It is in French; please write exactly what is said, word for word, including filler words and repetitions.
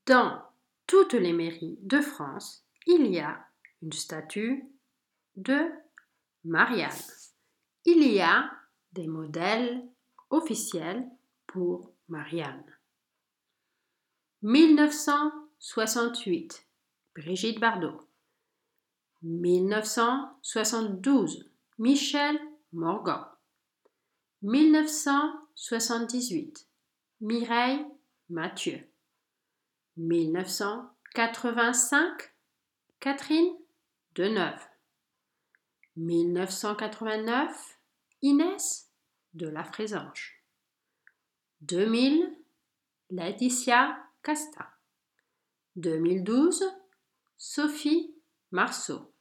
Dans toutes les mairies de France, il y a une statue de Marianne. Il y a des modèles officiels pour Marianne. mille neuf cent soixante-huit, Brigitte Bardot. mille neuf cent soixante-douze, Michel Morgan. mille neuf cent soixante-dix-huit, Mireille Mathieu. mille neuf cent quatre-vingt-cinq, Catherine Deneuve. mille neuf cent quatre-vingt-neuf, Inès de la Frésange. deux mille, Laetitia Casta. deux mille douze, Sophie Marceau.